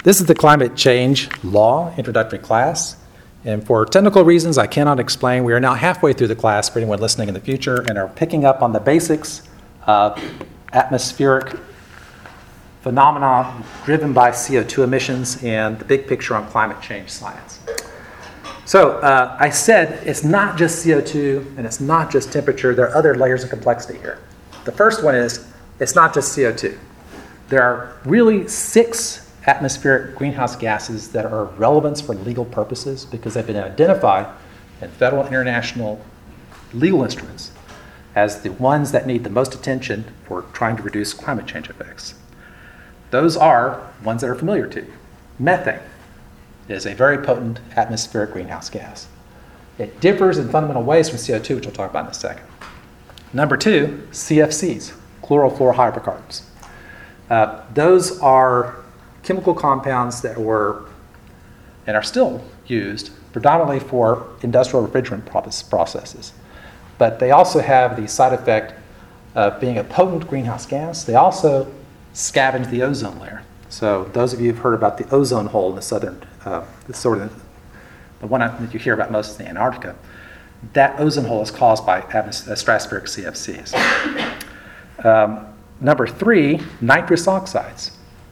This is the climate change law introductory class. And for technical reasons I cannot explain, we are now halfway through the class for anyone listening in the future and are picking up on the basics of atmospheric phenomena driven by CO2 emissions and the big picture on climate change science. So I said it's not just CO2 and it's not just temperature. There are other layers of complexity here. The first one is it's not just CO2. There are really 6 atmospheric greenhouse gases that are of relevance for legal purposes because they've been identified in federal and international legal instruments as the ones that need the most attention for trying to reduce climate change effects. Those are ones that are familiar to you. Methane is a very potent atmospheric greenhouse gas. It differs in fundamental ways from CO2, which we'll talk about in a second. Number 2, CFCs, chlorofluorocarbons. Those are chemical compounds that were and are still used predominantly for industrial refrigerant processes. But they also have the side effect of being a potent greenhouse gas. They also scavenge the ozone layer. So those of you who've heard about the ozone hole in the southern, the one that you hear about most in Antarctica, that ozone hole is caused by stratospheric CFCs. Number 3, nitrous oxides.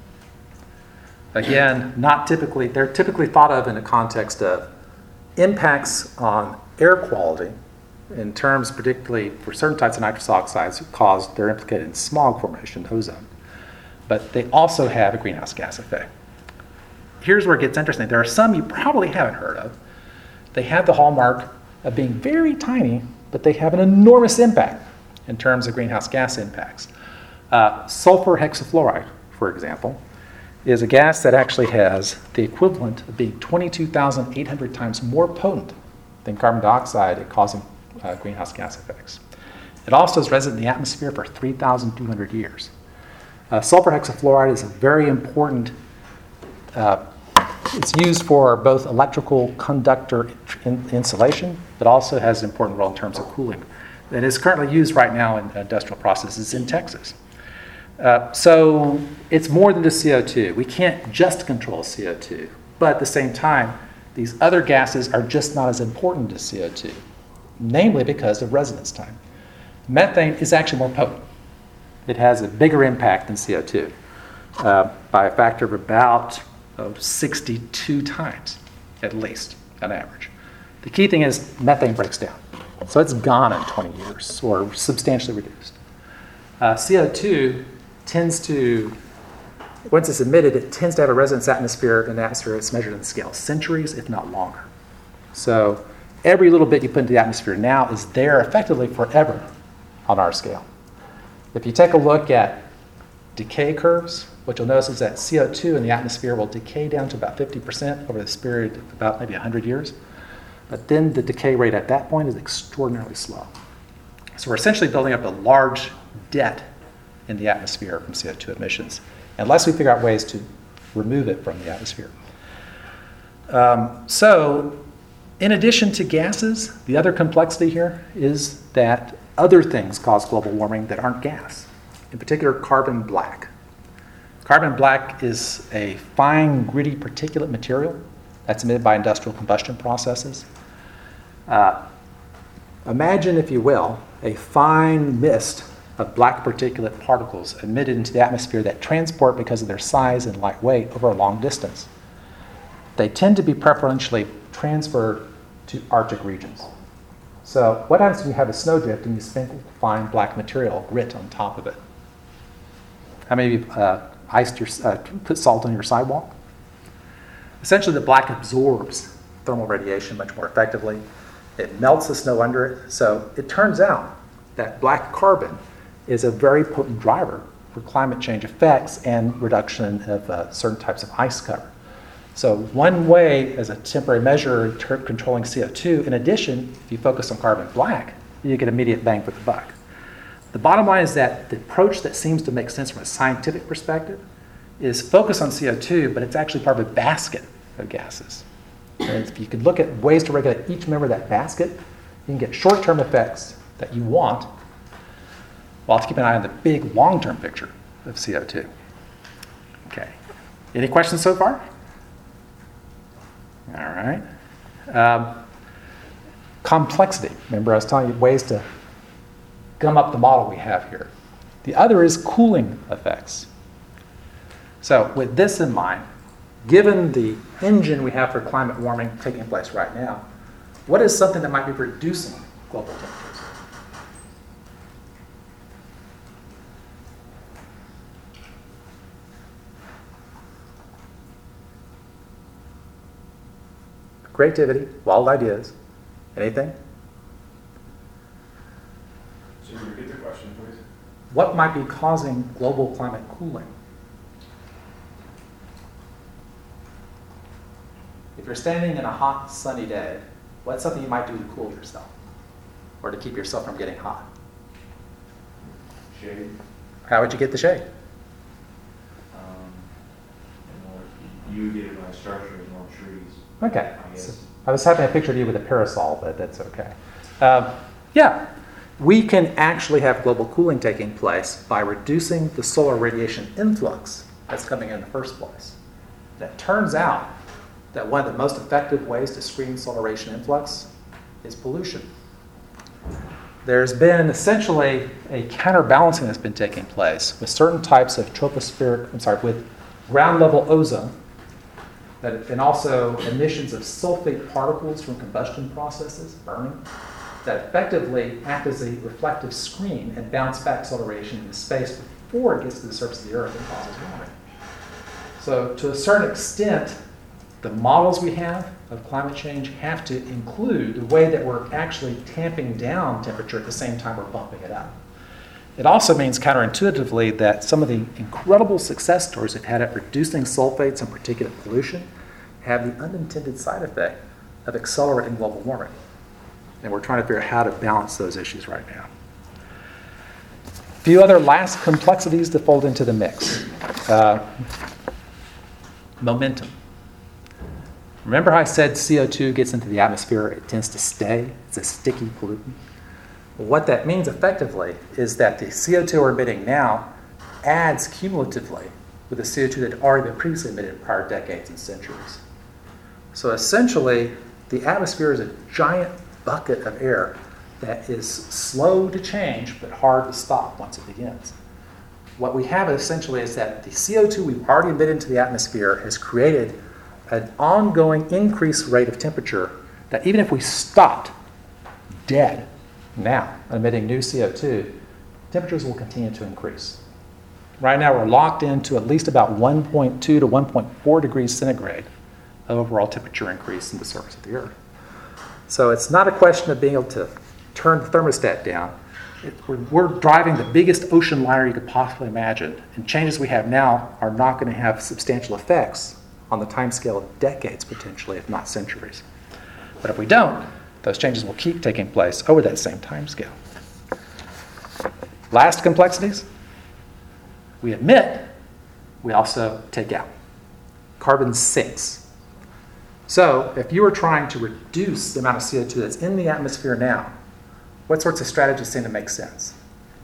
Again, they're typically thought of in the context of impacts on air quality in terms particularly for certain types of nitrous oxides they're implicated in smog formation, ozone. But they also have a greenhouse gas effect. Here's where it gets interesting. There are some you probably haven't heard of. They have the hallmark of being very tiny, but they have an enormous impact in terms of greenhouse gas impacts. Sulfur hexafluoride, for example, is a gas that actually has the equivalent of being 22,800 times more potent than carbon dioxide at causing greenhouse gas effects. It also is resident in the atmosphere for 3,200 years. Sulfur hexafluoride is a very important, it's used for both electrical conductor insulation, but also has an important role in terms of cooling. It is currently used right now in industrial processes in Texas. So it's more than just CO2. We can't just control CO2, but at the same time, these other gases are just not as important as CO2, namely because of residence time. Methane is actually more potent. It has a bigger impact than CO2 by a factor of about 62 times, at least, on average. The key thing is methane breaks down. So it's gone in 20 years or substantially reduced. CO2 tends to, once it's emitted, it tends to have a residence atmosphere in the atmosphere that's measured in the scale of centuries, if not longer. So every little bit you put into the atmosphere now is there effectively forever on our scale. If you take a look at decay curves, what you'll notice is that CO2 in the atmosphere will decay down to about 50% over this period of about maybe 100 years. But then the decay rate at that point is extraordinarily slow. So we're essentially building up a large debt in the atmosphere from CO2 emissions, unless we figure out ways to remove it from the atmosphere. So in addition to gases, the other complexity here is that other things cause global warming that aren't gas, in particular carbon black. Carbon black is a fine, gritty particulate material that's emitted by industrial combustion processes. Imagine, if you will, a fine mist of black particulate particles emitted into the atmosphere that transport because of their size and light weight over a long distance. They tend to be preferentially transferred to Arctic regions. So what happens when you have a snowdrift and you sprinkle fine black material, grit, on top of it? How many of you put salt on your sidewalk? Essentially, the black absorbs thermal radiation much more effectively. It melts the snow under it. So it turns out that black carbon is a very potent driver for climate change effects and reduction of certain types of ice cover. So one way, as a temporary measure, controlling CO2, in addition, if you focus on carbon black, you get immediate bang for the buck. The bottom line is that the approach that seems to make sense from a scientific perspective is focus on CO2, but it's actually part of a basket of gases. And if you could look at ways to regulate each member of that basket, you can get short-term effects that you want, while keeping an eye on the big long-term picture of CO2. Okay. Any questions so far? All right. Complexity. Remember, I was telling you ways to gum up the model we have here. The other is cooling effects. So with this in mind, given the engine we have for climate warming taking place right now, what is something that might be reducing global temperatures? Creativity, wild ideas, anything? So you repeat the question, please? What might be causing global climate cooling? If you're standing in a hot, sunny day, what's something you might do to cool yourself or to keep yourself from getting hot? Shade. How would you get the shade? You get my structure is more trees. Okay. I guess. So I was having a picture of you with a parasol, but that's okay. Yeah, we can actually have global cooling taking place by reducing the solar radiation influx that's coming in the first place. And it turns out that one of the most effective ways to screen solar radiation influx is pollution. There's been essentially a counterbalancing that's been taking place with certain types of with ground level ozone, and also emissions of sulfate particles from combustion processes, burning, that effectively act as a reflective screen and bounce back solar radiation into space before it gets to the surface of the Earth and causes warming. So to a certain extent, the models we have of climate change have to include the way that we're actually tamping down temperature at the same time we're bumping it up. It also means counterintuitively that some of the incredible success stories we've had at reducing sulfates and particulate pollution have the unintended side effect of accelerating global warming. And we're trying to figure out how to balance those issues right now. A few other last complexities to fold into the mix. Momentum. Remember how I said CO2 gets into the atmosphere, it tends to stay, it's a sticky pollutant? Well, what that means effectively is that the CO2 we're emitting now adds cumulatively with the CO2 that had already been previously emitted in prior decades and centuries. So essentially, the atmosphere is a giant bucket of air that is slow to change but hard to stop once it begins. What we have essentially is that the CO2 we've already emitted into the atmosphere has created an ongoing increased rate of temperature that even if we stopped dead now emitting new CO2, temperatures will continue to increase. Right now we're locked into at least about 1.2 to 1.4 degrees centigrade of overall temperature increase in the surface of the Earth. So it's not a question of being able to turn the thermostat down. We're driving the biggest ocean liner you could possibly imagine, and changes we have now are not going to have substantial effects on the time scale of decades potentially, if not centuries. But if we don't, those changes will keep taking place over that same time scale. Last complexities, we emit, we also take out. Carbon sinks. So if you were trying to reduce the amount of CO2 that's in the atmosphere now, what sorts of strategies seem to make sense?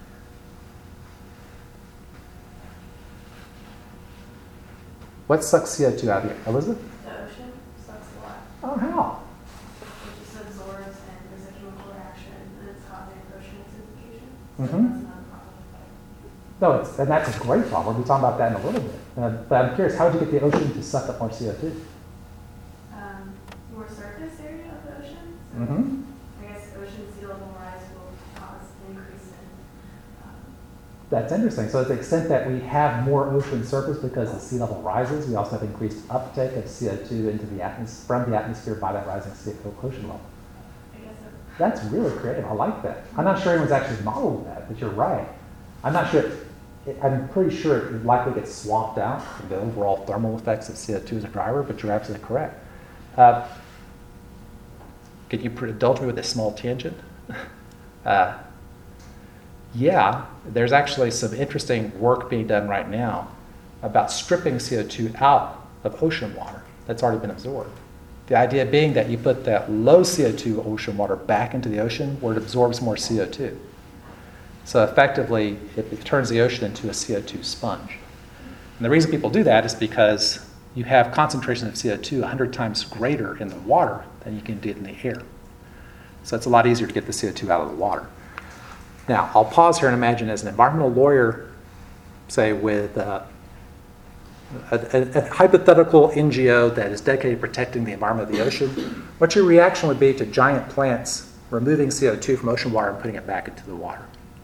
What sucks CO2 out of the air? Elizabeth? The ocean sucks a lot. Oh, how? It just absorbs and there's a chemical reaction and it's causing ocean acidification. So Mhm. that's not a problem. No, and that's a great problem. We'll be talking about that in a little bit. But I'm curious, how would you get the ocean to suck up more CO2? More surface area of the ocean. So Mm-hmm. I guess ocean sea level rise will cause an increase in. That's interesting. So to the extent that we have more ocean surface because the sea level rises, we also have increased uptake of CO2 into the from the atmosphere by that rising ocean level. I guess so. That's really creative. I like that. I'm not sure anyone's actually modeled that, but you're right. I'm not sure. I'm pretty sure it likely gets swapped out from the overall thermal effects of CO2 as a driver, but you're absolutely correct. Can you indulge me with a small tangent? Yeah, there's actually some interesting work being done right now about stripping CO2 out of ocean water that's already been absorbed. The idea being that you put that low CO2 ocean water back into the ocean where it absorbs more CO2. So effectively, it turns the ocean into a CO2 sponge. And the reason people do that is because you have concentration of CO2 100 times greater in the water than you can get in the air. So it's a lot easier to get the CO2 out of the water. Now, I'll pause here and imagine as an environmental lawyer, say with a hypothetical NGO that is dedicated to protecting the environment of the ocean, what your reaction would be to giant plants removing CO2 from ocean water and putting it back into the water?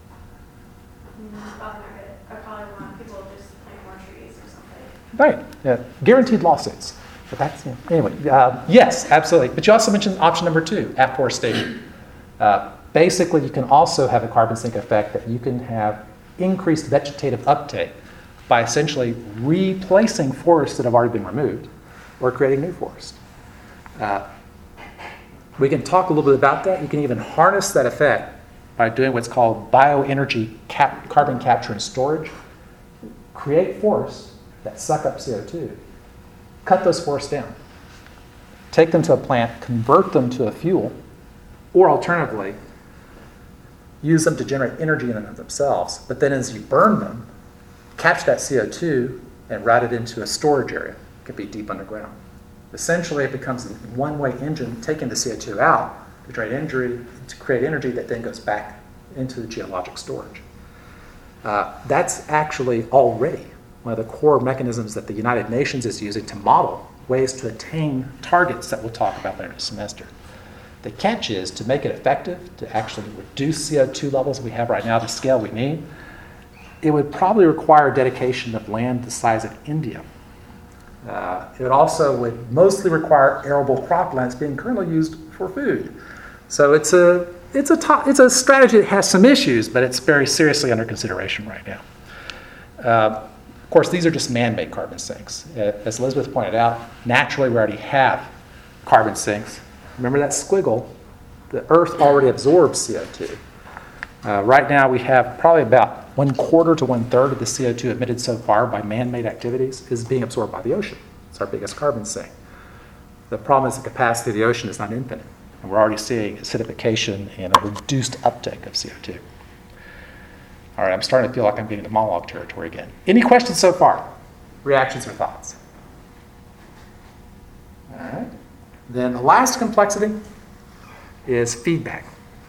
I probably want people to just plant more trees or something. Right, yeah. Guaranteed lawsuits. But that's, anyway, yes, absolutely. But you also mentioned option number 2, afforestation. Basically, you can also have a carbon sink effect that you can have increased vegetative uptake by essentially replacing forests that have already been removed or creating new forests. We can talk a little bit about that. You can even harness that effect by doing what's called bioenergy carbon capture and storage. Create forests that suck up CO2. Cut those forests down. Take them to a plant, convert them to a fuel, or alternatively, use them to generate energy in and of themselves. But then as you burn them, capture that CO2 and route it into a storage area. It could be deep underground. Essentially, it becomes a one-way engine taking the CO2 out to create energy that then goes back into the geologic storage. That's actually already one of the core mechanisms that the United Nations is using to model ways to attain targets that we'll talk about later this semester. The catch is to make it effective, to actually reduce CO2 levels we have right now, the scale we need, it would probably require dedication of land the size of India. It also would mostly require arable croplands being currently used for food. So it's a strategy that has some issues, but it's very seriously under consideration right now. Of course, these are just man-made carbon sinks. As Elizabeth pointed out, naturally we already have carbon sinks. Remember that squiggle? The Earth already absorbs CO2. Right now we have probably about 1/4 to 1/3 of the CO2 emitted so far by man-made activities is being absorbed by the ocean. It's our biggest carbon sink. The problem is the capacity of the ocean is not infinite, and we're already seeing acidification and a reduced uptake of CO2. All right, I'm starting to feel like I'm getting to monologue territory again. Any questions so far? Reactions or thoughts? All right. Then the last complexity is feedback.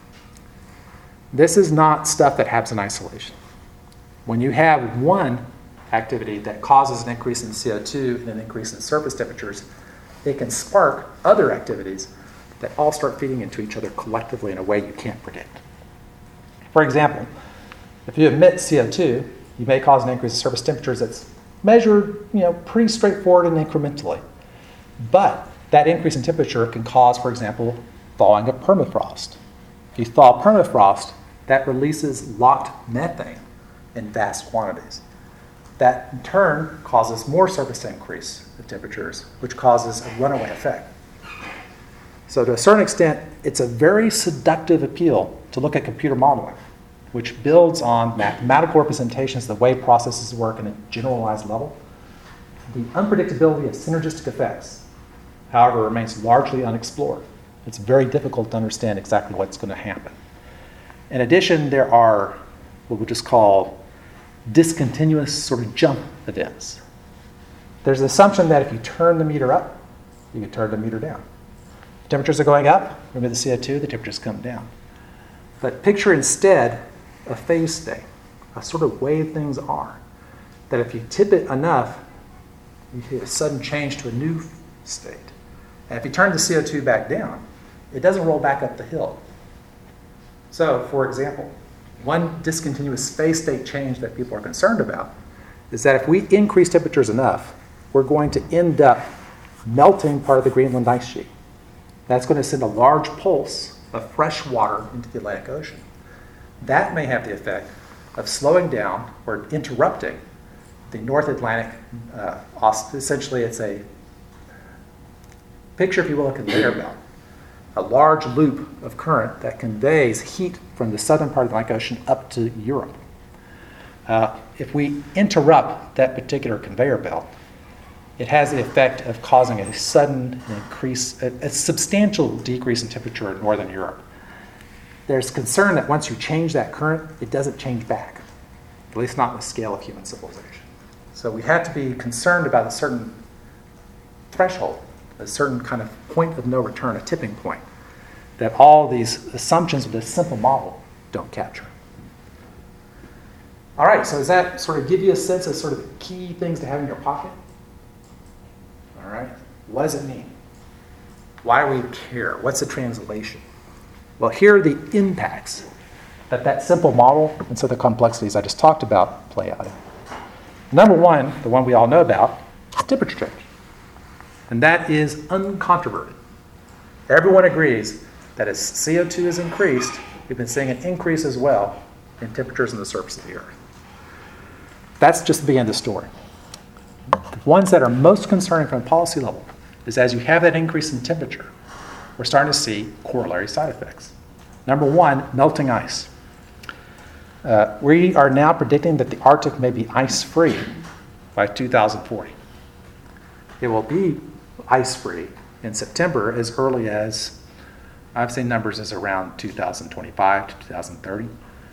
This is not stuff that happens in isolation. When you have one activity that causes an increase in CO2 and an increase in surface temperatures, it can spark other activities that all start feeding into each other collectively in a way you can't predict. For example, if you emit CO2, you may cause an increase in surface temperatures that's measured, pretty straightforward and incrementally. But that increase in temperature can cause, for example, thawing of permafrost. If you thaw permafrost, that releases locked methane in vast quantities. That in turn causes more surface increase of temperatures, which causes a runaway effect. So to a certain extent, it's a very seductive appeal to look at computer modeling, which builds on mathematical representations of the way processes work in a generalized level. The unpredictability of synergistic effects, however, remains largely unexplored. It's very difficult to understand exactly what's going to happen. In addition, there are what we just call discontinuous sort of jump events. There's an assumption that if you turn the meter up, you can turn the meter down. If temperatures are going up, remove the CO2, the temperatures come down. But picture instead a phase state, a sort of way things are, that if you tip it enough, you get a sudden change to a new state. And if you turn the CO2 back down, it doesn't roll back up the hill. So, for example, one discontinuous phase state change that people are concerned about is that if we increase temperatures enough, we're going to end up melting part of the Greenland ice sheet. That's going to send a large pulse of fresh water into the Atlantic Ocean. That may have the effect of slowing down or interrupting the North Atlantic. Essentially, it's a picture, if you will, a conveyor belt. A large loop of current that conveys heat from the southern part of the Atlantic Ocean up to Europe. If we interrupt that particular conveyor belt, it has the effect of causing a sudden increase, a substantial decrease in temperature in northern Europe. There's concern that once you change that current, it doesn't change back, at least not in the scale of human civilization. So we have to be concerned about a certain threshold, a certain kind of point of no return, a tipping point, that all these assumptions of this simple model don't capture. All right, so does that sort of give you a sense of sort of the key things to have in your pocket? All right, what does it mean? Why do we care? What's the translation? Well, here are the impacts that simple model and so the complexities I just talked about play out in. Number one, the one we all know about, is temperature change. And that is uncontroverted. Everyone agrees that as CO2 has increased, we've been seeing an increase as well in temperatures on the surface of the Earth. That's just the beginning of the story. The ones that are most concerning from a policy level is as you have that increase in temperature, we're starting to see corollary side effects. Number one, melting ice. We are now predicting that the Arctic may be ice-free by 2040. It will be ice-free in September as early as, I've seen numbers as around 2025 to 2030.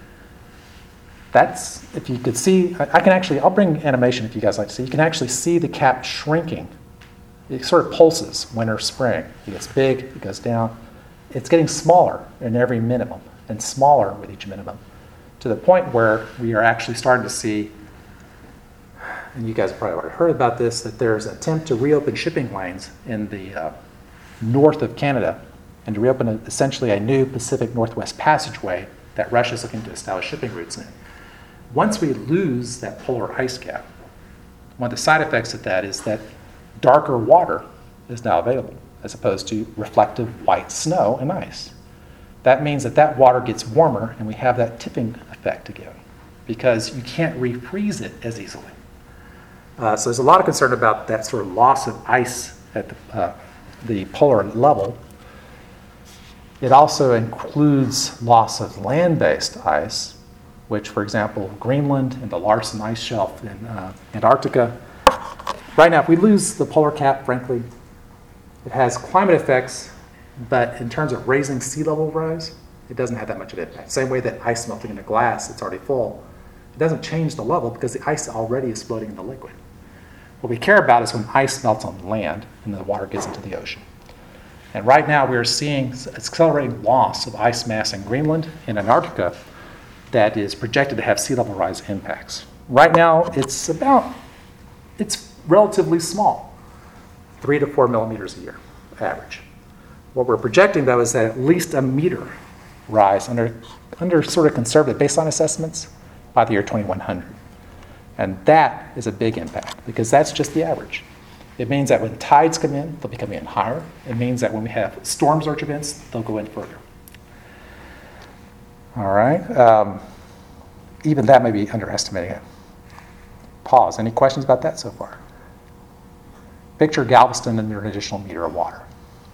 That's, if you could see, I'll bring animation if you guys like to see. You can actually see the cap shrinking. It sort of pulses winter, spring. It gets big, it goes down. It's getting smaller in every minimum and smaller with each minimum to the point where we are actually starting to see, and you guys have probably already heard about this, that there's an attempt to reopen shipping lanes in the north of Canada and to reopen essentially a new Pacific Northwest passageway that Russia is looking to establish shipping routes in. Once we lose that polar ice cap, one of the side effects of that is that darker water is now available as opposed to reflective white snow and ice. That means that water gets warmer and we have that tipping effect again because you can't refreeze it as easily. So there's a lot of concern about that sort of loss of ice at the polar level. It also includes loss of land-based ice, which, for example, Greenland and the Larsen Ice Shelf in Antarctica. Right now, if we lose the polar cap, frankly, it has climate effects, but in terms of raising sea level rise, it doesn't have that much of an impact. Same way that ice melting into glass, it's already full. It doesn't change the level because the ice already is floating in the liquid. What we care about is when ice melts on land and the water gets into the ocean. And right now we are seeing accelerating loss of ice mass in Greenland and Antarctica that is projected to have sea level rise impacts. Right now it's relatively small, 3 to 4 millimeters a year average. What we're projecting though is that at least a meter rise under sort of conservative baseline assessments by the year 2100. And that is a big impact because that's just the average. It means that when tides come in, they'll be coming in higher. It means that when we have storm surge events, they'll go in further. All right. Even that may be underestimating it. Pause. Any questions about that so far? Picture Galveston and an additional meter of water.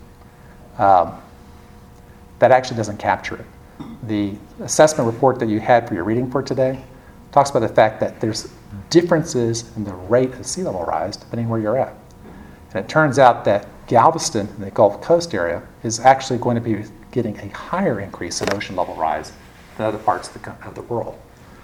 That actually doesn't capture it. The assessment report that you had for your reading for today talks about the fact that there's differences in the rate of sea level rise depending where you're at. And it turns out that Galveston in the Gulf Coast area is actually going to be getting a higher increase in ocean level rise than other parts of the world.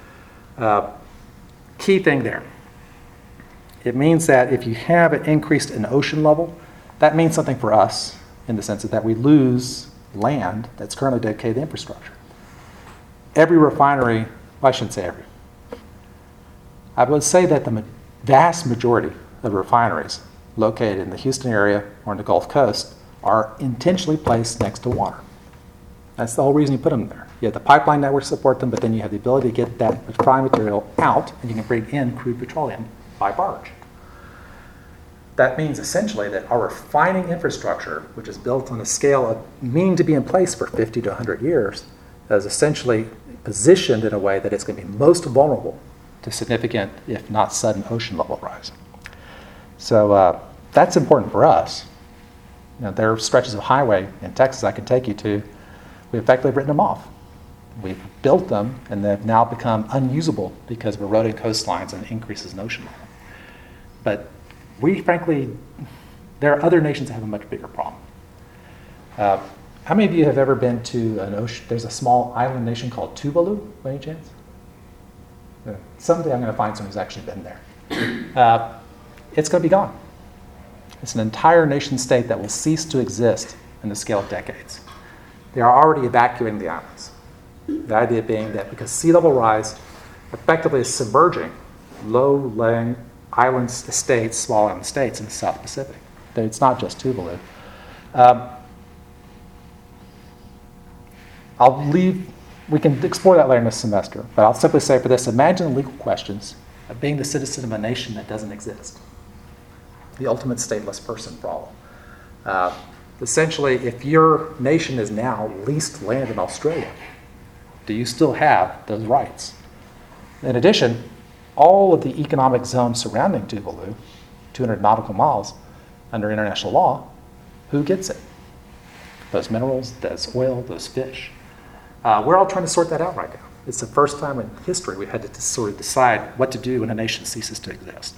Key thing there. It means that if you have an increase in ocean level, that means something for us in the sense that we lose land that's currently dedicated to infrastructure. Every refinery, well, I shouldn't say every. I would say that the vast majority of refineries located in the Houston area or in the Gulf Coast are intentionally placed next to water. That's the whole reason you put them there. You have the pipeline network to support them, but then you have the ability to get that refined material out and you can bring in crude petroleum by barge. That means essentially that our refining infrastructure, which is built on a scale of meaning to be in place for 50 to 100 years, is essentially positioned in a way that it's going to be most vulnerable to significant, if not sudden, ocean level rise. So that's important for us. You know, there are stretches of highway in Texas I can take you to. We effectively have written them off. We've built them, and they've now become unusable because of eroding coastlines and increases in ocean level. But we, frankly, there are other nations that have a much bigger problem. How many of you have ever been to an ocean? There's a small island nation called Tuvalu, by any chance? Someday I'm going to find someone who's actually been there. it's going to be gone. It's an entire nation state that will cease to exist in the scale of decades. They are already evacuating the islands. The idea being that because sea level rise effectively is submerging low-lying island states, small island states in the South Pacific. It's not just Tuvalu. We can explore that later in this semester, but I'll simply say for this, imagine the legal questions of being the citizen of a nation that doesn't exist. The ultimate stateless person problem. Essentially, if your nation is now leased land in Australia, do you still have those rights? In addition, all of the economic zones surrounding Tuvalu, 200 nautical miles under international law, who gets it? Those minerals, those oil, those fish. We're all trying to sort that out right now. It's the first time in history we had to sort of decide what to do when a nation ceases to exist.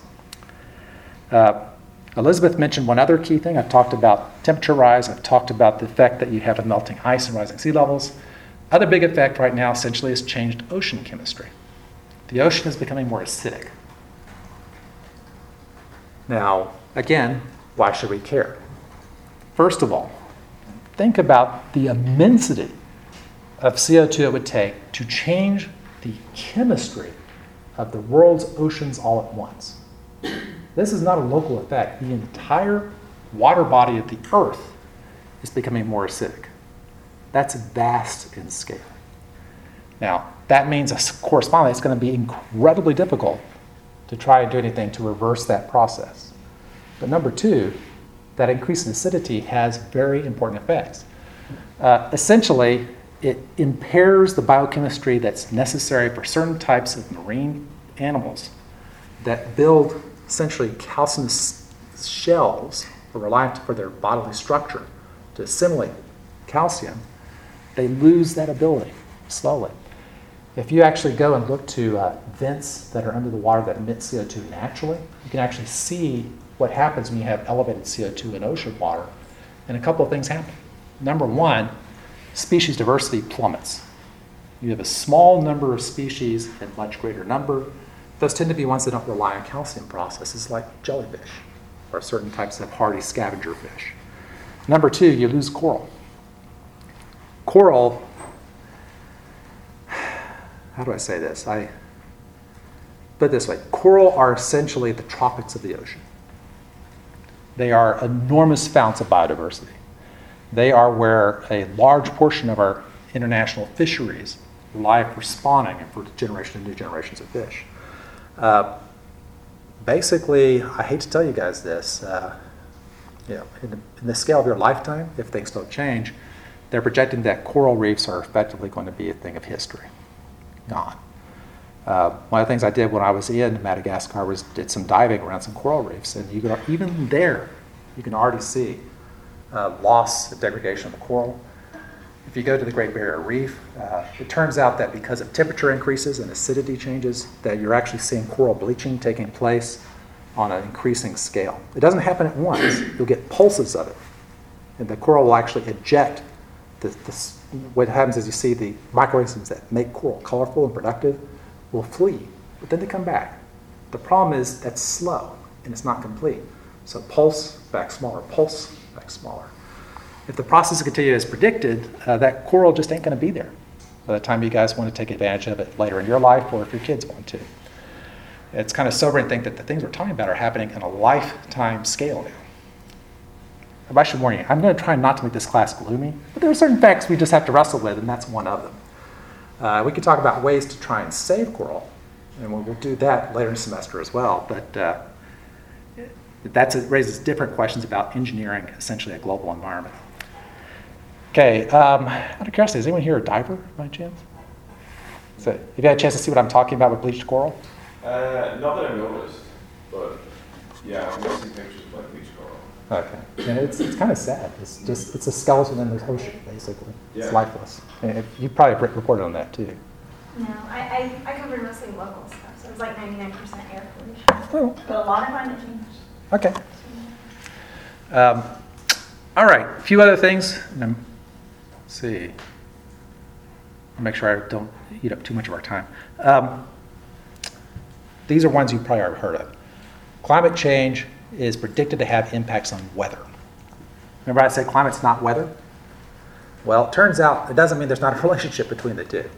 Elizabeth mentioned one other key thing. I've talked about temperature rise. I've talked about the effect that you have of melting ice and rising sea levels. Other big effect right now essentially is changed ocean chemistry. The ocean is becoming more acidic. Now, again, why should we care? First of all, think about the immensity of CO2 it would take to change the chemistry of the world's oceans all at once. This is not a local effect. The entire water body of the Earth is becoming more acidic. That's vast in scale. Now, that means correspondingly it's going to be incredibly difficult to try and do anything to reverse that process. But number two, that increase in acidity has very important effects. Essentially, it impairs the biochemistry that's necessary for certain types of marine animals that build essentially calcareous shells or reliant for their bodily structure to assimilate calcium. They lose that ability slowly. If you actually go and look to vents that are under the water that emit CO2 naturally, you can actually see what happens when you have elevated CO2 in ocean water. And a couple of things happen. Number one, species diversity plummets. You have a small number of species and much greater number. Those tend to be ones that don't rely on calcium processes like jellyfish or certain types of hardy scavenger fish. Number two, you lose coral. Coral, how do I say this? I put it this way. Coral are essentially the tropics of the ocean. They are enormous founts of biodiversity. They are where a large portion of our international fisheries rely for spawning and for the generation of new generations of fish. Basically, I hate to tell you guys this, in the scale of your lifetime, if things don't change, they're projecting that coral reefs are effectively going to be a thing of history. Gone. One of the things I did when I was in Madagascar was did some diving around some coral reefs, and even there, you can already see loss and degradation of the coral. If you go to the Great Barrier Reef, it turns out that because of temperature increases and acidity changes, that you're actually seeing coral bleaching taking place on an increasing scale. It doesn't happen at once. You'll get pulses of it, and the coral will actually eject. What happens is you see the microorganisms that make coral colorful and productive will flee, but then they come back. The problem is that's slow and it's not complete. So pulse back smaller, pulse back smaller. If the process continues as predicted, that coral just ain't going to be there by the time you guys want to take advantage of it later in your life or if your kids want to. It's kind of sobering to think that the things we're talking about are happening on a lifetime scale now. I should warn you, I'm going to try not to make this class gloomy, but there are certain facts we just have to wrestle with, and that's one of them. We could talk about ways to try and save coral, and we'll do that later in the semester as well, but it raises different questions about engineering essentially a global environment. Okay, out of curiosity, is anyone here a diver by chance? So, have you had a chance to see what I'm talking about with bleached coral? Not that I noticed, but yeah, I'm missing pictures of like bleached coral. Okay, and it's kind of sad. It's a skeleton in the ocean, basically. It's lifeless. And you probably reported on that too. No, I covered mostly local stuff, so it was like 99% air pollution. Oh. But a lot of climate change. Okay. All right, a few other things. Let's see. Make sure I don't eat up too much of our time. These are ones you probably already heard of. climate change is predicted to have impacts on weather. Remember I said climate's not weather? Well, it turns out it doesn't mean there's not a relationship between the two.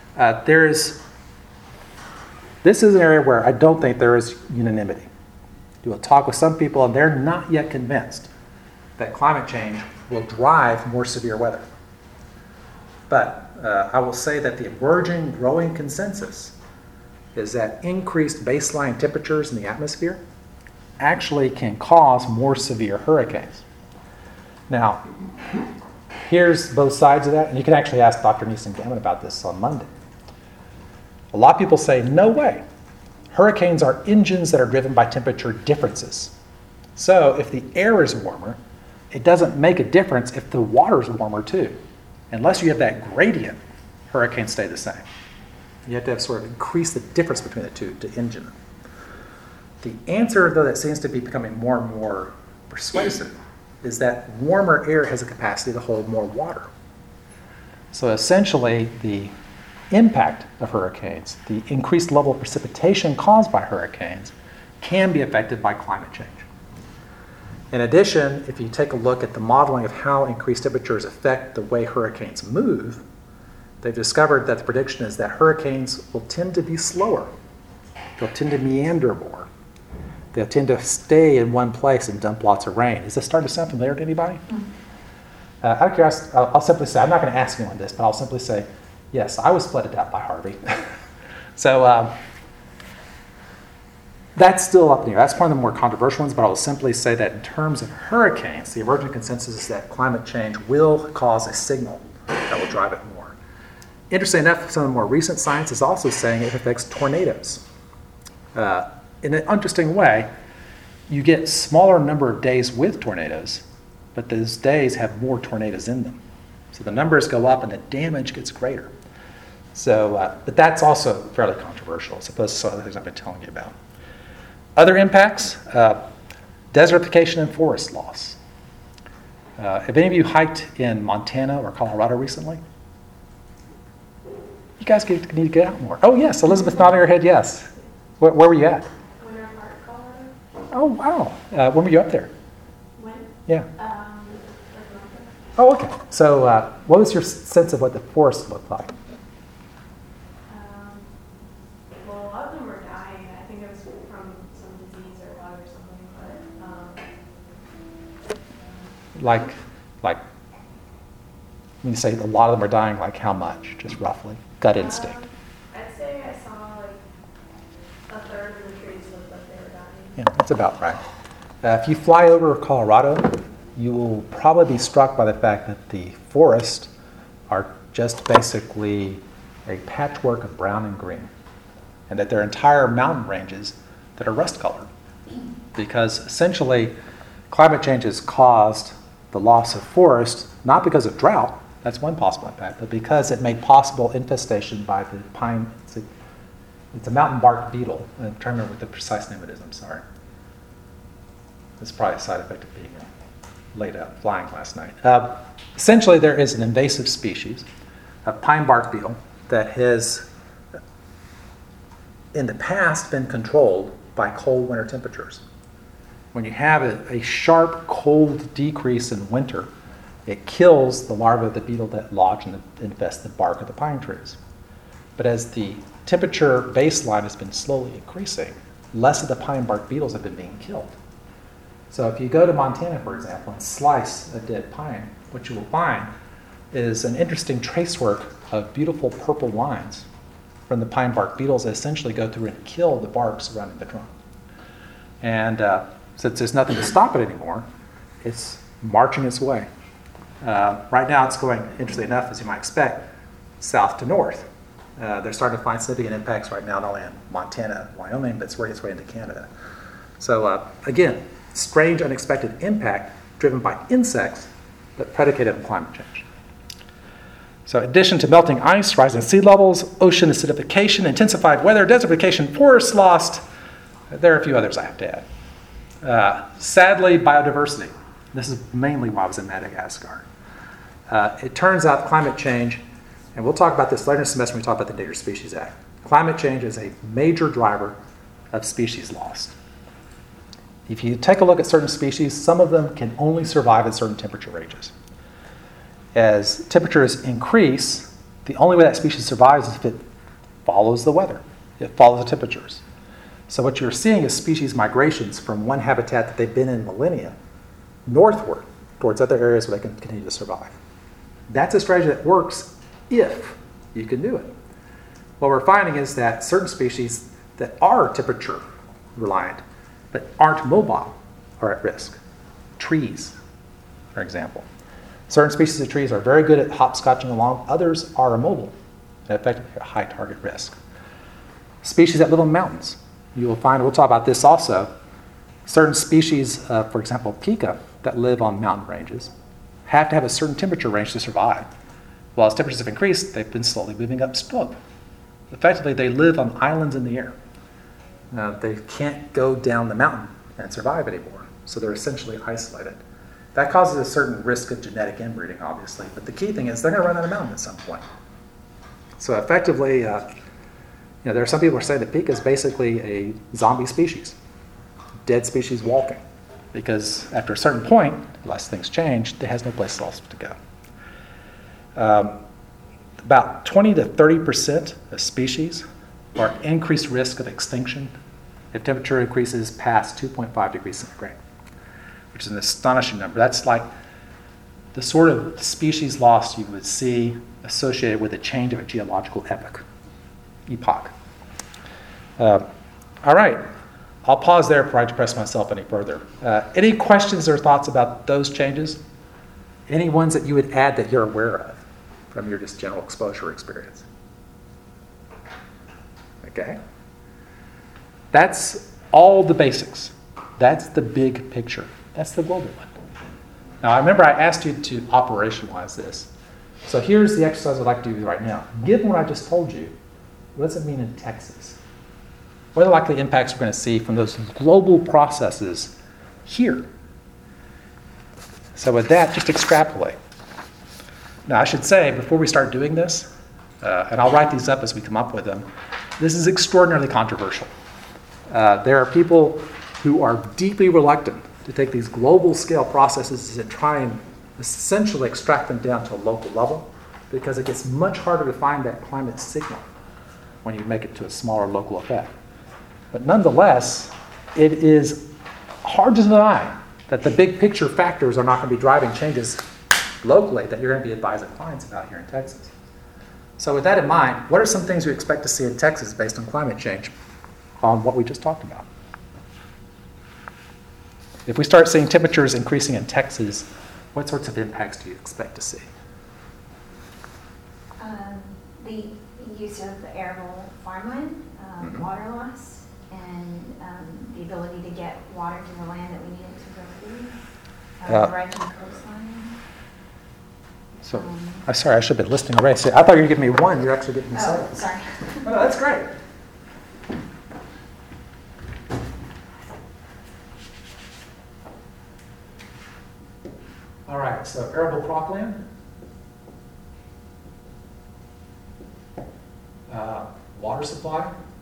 This is an area where I don't think there is unanimity. You will talk with some people and they're not yet convinced that climate change will drive more severe weather. But I will say that the emerging growing consensus is that increased baseline temperatures in the atmosphere actually can cause more severe hurricanes. Now, here's both sides of that, and you can actually ask Dr. Neeson-Gammon about this on Monday. A lot of people say, no way. Hurricanes are engines that are driven by temperature differences. So if the air is warmer, it doesn't make a difference if the water is warmer too. Unless you have that gradient, hurricanes stay the same. You have to have sort of increase the difference between the two to engine them. The answer, though, that seems to be becoming more and more persuasive is that warmer air has a capacity to hold more water. So essentially, the impact of hurricanes, the increased level of precipitation caused by hurricanes, can be affected by climate change. In addition, if you take a look at the modeling of how increased temperatures affect the way hurricanes move, they've discovered that the prediction is that hurricanes will tend to be slower. They'll tend to meander more. They'll tend to stay in one place and dump lots of rain. Is this starting to sound familiar to anybody? Out of curiosity, I'll simply say, I'm not going to ask anyone this, but I'll simply say, yes, I was flooded out by Harvey. So that's still up in the air. That's one of the more controversial ones, but I will simply say that in terms of hurricanes, the emerging consensus is that climate change will cause a signal that will drive it more. Interesting enough, some of the more recent science is also saying it affects tornadoes. In an interesting way, you get smaller number of days with tornadoes, but those days have more tornadoes in them. So the numbers go up and the damage gets greater. So, but that's also fairly controversial, as opposed to some of the things I've been telling you about. Other impacts, desertification and forest loss. Have any of you hiked in Montana or Colorado recently? You guys need to get out more. Oh yes, Elizabeth nodding her head yes. Where were you at? Winter Park, Colorado. Oh wow, when were you up there? When? Yeah. Like a month ago. Oh okay. So what was your sense of what the forest looked like? Well, a lot of them were dying. I think it was from some disease or bug or something. But Like, when you say a lot of them are dying, like how much, just roughly? Gut instinct. I'd say I saw like a third of the trees looked like they were dying. Yeah, that's about right. If you fly over Colorado, you will probably be struck by the fact that the forests are just basically a patchwork of brown and green, and that there are entire mountain ranges that are rust-colored, because essentially climate change has caused the loss of forest, not because of drought, that's one possible impact, but because it made possible infestation by the pine, it's a mountain bark beetle. I'm trying to remember what the precise name it is, I'm sorry. It's probably a side effect of being laid out flying last night. Essentially, there is an invasive species, a pine bark beetle, that has in the past been controlled by cold winter temperatures. When you have a sharp cold decrease in winter, it kills the larvae of the beetle that lodge and infest the bark of the pine trees. But as the temperature baseline has been slowly increasing, less of the pine bark beetles have been being killed. So if you go to Montana, for example, and slice a dead pine, what you will find is an interesting tracework of beautiful purple lines from the pine bark beetles that essentially go through and kill the bark surrounding the trunk. And since there's nothing to stop it anymore, it's marching its way. Right now it's going, interestingly enough, as you might expect, south to north. They're starting to find significant impacts right now, not only in Montana, Wyoming, but it's working its way into Canada. So again, strange, unexpected impact driven by insects, but predicated on climate change. So in addition to melting ice, rising sea levels, ocean acidification, intensified weather, desertification, forest loss, there are a few others I have to add. Sadly, biodiversity. This is mainly why I was in Madagascar. It turns out climate change, and we'll talk about this later in the semester when we talk about the Endangered Species Act. Climate change is a major driver of species loss. If you take a look at certain species, some of them can only survive at certain temperature ranges. As temperatures increase, the only way that species survives is if it follows the weather. It follows the temperatures. So what you're seeing is species migrations from one habitat that they've been in millennia northward towards other areas where they can continue to survive. That's a strategy that works if you can do it. What we're finding is that certain species that are temperature reliant but aren't mobile are at risk. Trees, for example. Certain species of trees are very good at hopscotching along, others are immobile and effectively at high target risk. Species that live on mountains, you will find, we'll talk about this also, certain species, for example, pika, that live on mountain ranges, have to have a certain temperature range to survive. Well, as temperatures have increased, they've been slowly moving upslope. Effectively, they live on islands in the air. They can't go down the mountain and survive anymore, so they're essentially isolated. That causes a certain risk of genetic inbreeding, obviously, but the key thing is they're going to run out of mountain at some point. So effectively, there are some people who say that pika is basically a zombie species, dead species walking, because after a certain point, unless things change, it has no place else to go. About 20 to 30% of species are at increased risk of extinction if temperature increases past 2.5 degrees centigrade, which is an astonishing number. That's like the sort of species loss you would see associated with a change of a geological epoch. All right, I'll pause there before I depress myself any further. Any questions or thoughts about those changes? Any ones that you would add that you're aware of from your just general exposure experience? Okay. That's all the basics. That's the big picture. That's the global one. Now, I remember I asked you to operationalize this. So here's the exercise I'd like to do right now. Given what I just told you, what does it mean in Texas? What are the likely impacts we're going to see from those global processes here? So with that, just extrapolate. Now, I should say, before we start doing this, and I'll write these up as we come up with them, this is extraordinarily controversial. There are people who are deeply reluctant to take these global scale processes and try and essentially extract them down to a local level, because it gets much harder to find that climate signal when you make it to a smaller local effect. But nonetheless, it is hard to deny that the big picture factors are not going to be driving changes locally that you're going to be advising clients about here in Texas. So with that in mind, what are some things we expect to see in Texas based on climate change on what we just talked about? If we start seeing temperatures increasing in Texas, what sorts of impacts do you expect to see? The use of arable farmland, water loss, and the ability to get water to the land that we need it to grow food, rising coastline. So, I'm sorry, I should have been listing already. See, I thought you were giving me one. You're actually giving me seven. Oh, sorry. Oh, that's great. All right, so arable cropland. Water supply.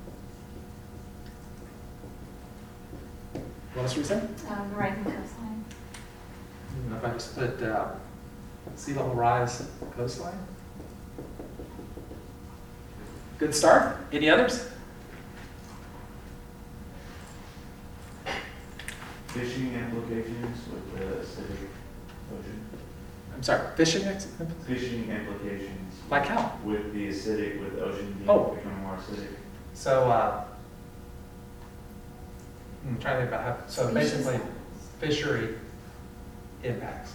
What else were you saying? Rising coastline. If I just put sea level rise coastline. Good start. Any others? Fishing implications with the acidic ocean. I'm sorry, fishing? Fishing implications. Like how? With the acidic, with the ocean becoming more acidic. So, I'm trying to think about how, so basically, fishery impacts.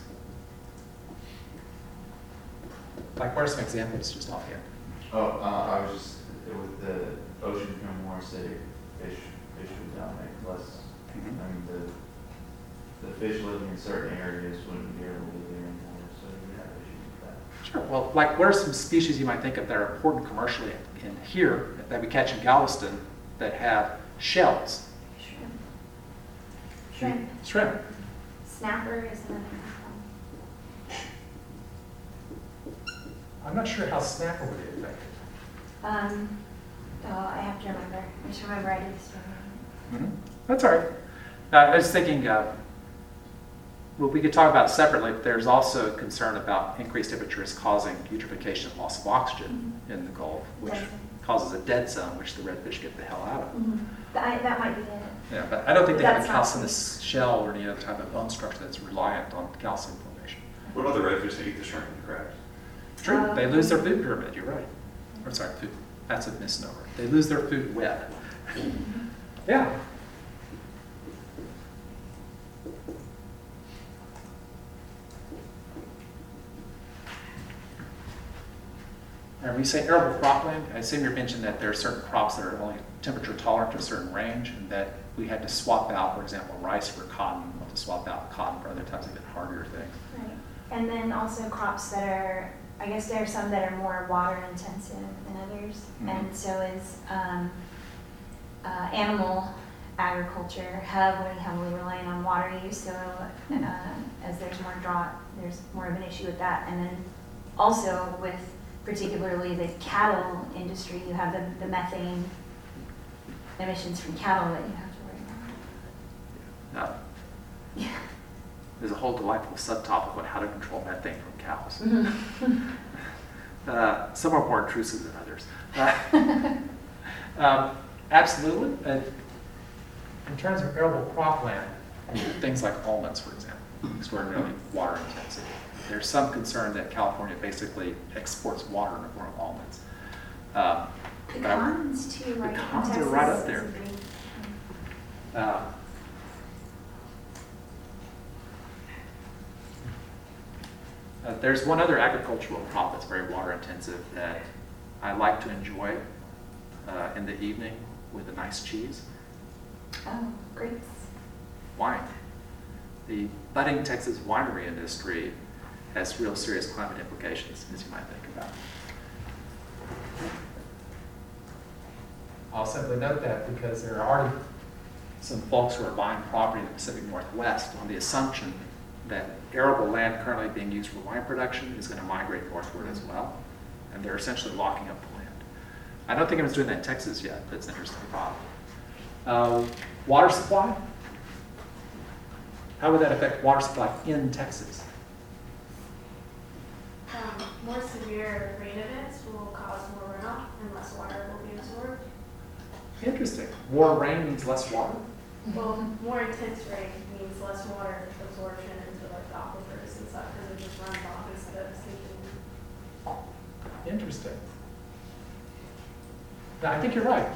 Like, what are some examples just offhand? Oh, I was just, with the ocean becoming more acidic, fish would dominate less. I mean, the fish living in certain areas wouldn't be able to live there anymore, so you have issues with that. Sure. Well, like, what are some species you might think of that are important commercially in here that we catch in Galveston that have shells? Shrimp. Shrimp. Snapper is another I'm not sure how snapper would be affected. I have to remember. I just remember I did this. That's all right. I was thinking, well, we could talk about it separately, but there's also concern about increased temperatures causing eutrophication and loss of oxygen in the Gulf, which Dead zone. causes a dead zone, which the redfish get the hell out of. That might be it. Yeah, but I don't think they have a That's not- calcareous shell or any other type of bone structure that's reliant on calcium formation. What about the redfish that eat the shrimp and the crabs? True, they lose their food pyramid, you're right. Or sorry, food, that's a misnomer. They lose their food web. Yeah. And when you say arable cropland, I assume you're mentioning that there are certain crops that are only temperature tolerant to a certain range, and that we had to swap out, for example, rice for cotton, we want to swap out cotton for other types of hardier things. Right. And then also crops that are, I guess there are some that are more water intensive than others. Mhm. And so is animal agriculture, heavily relying on water use. So as there's more drought, there's more of an issue with that. And then also with particularly the cattle industry, you have the methane emissions from cattle that you have to worry about. Now, Yeah. there's a whole delightful subtopic on how to control methane from cows. Some are more intrusive than others. Absolutely. In terms of arable cropland, things like almonds, for example, extraordinarily water intensive. There's some concern that California basically exports water in the form of almonds. Pecans too, right? Pecans are Texas right up is there. a big- There's one other agricultural crop that's very water intensive that I like to enjoy in the evening with a nice cheese. Oh, grapes. Wine. The budding Texas winery industry has real serious climate implications, as you might think about. I'll simply note that because there are already some folks who are buying property in the Pacific Northwest on the assumption that arable land currently being used for wine production is going to migrate northward as well, and they're essentially locking up the land. I don't think anyone's doing that in Texas yet, but it's an interesting thought. Water supply? How would that affect water supply in Texas? More severe rain events will cause more runoff and less water will be absorbed. Interesting. More rain means less water? Well, more intense rain means less water absorption into like the aquifers and stuff because it just runs off instead of sinking. Interesting. Now, I think you're right.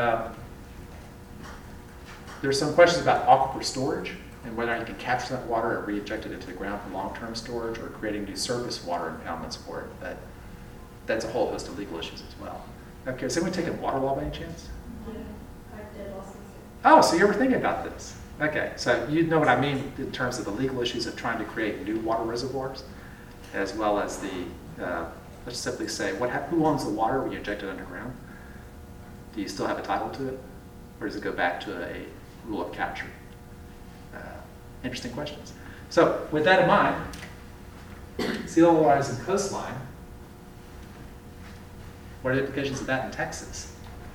There's some questions about aquifer storage and whether you can capture that water or re-inject it into the ground for long-term storage or creating new surface water impoundments for it. That's a whole host of legal issues as well. Okay, has anyone taken water law by any chance? I did lessons. Oh, so you were thinking about this. Okay, so you know what I mean in terms of the legal issues of trying to create new water reservoirs, as well as the, let's simply say, who owns the water when you inject it underground? Do you still have a title to it? Or does it go back to a rule of capture? Interesting questions. So with that in mind, sea level rise and coastline, what are the implications of that in Texas?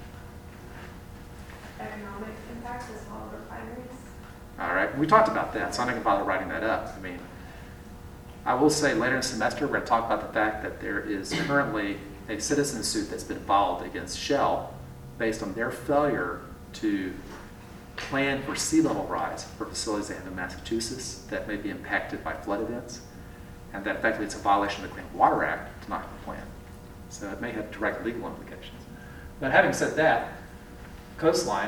Economic impacts as well as refineries. All right, we talked about that, so I'm not going to bother writing that up. I mean, I will say later in the semester, we're going to talk about the fact that there is currently a citizen suit that's been filed against Shell based on their failure to plan for sea level rise for facilities they have in Massachusetts that may be impacted by flood events, and that effectively it's a violation of the Clean Water Act to not have a plan. So it may have direct legal implications. But having said that, coastline,